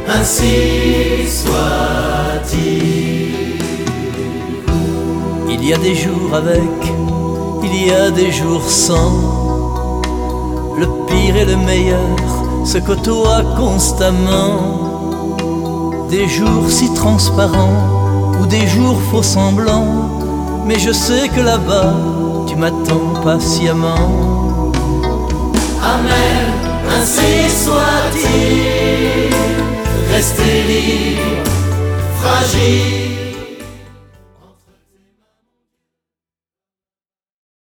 ainsi soit-il. Il y a des jours avec, il y a des jours sans. Le pire et le meilleur se côtoient constamment. Des jours si transparents ou des jours faux semblants. Mais je sais que là-bas, tu m'attends patiemment. Amen, ainsi soit-il. Restez libre, fragile.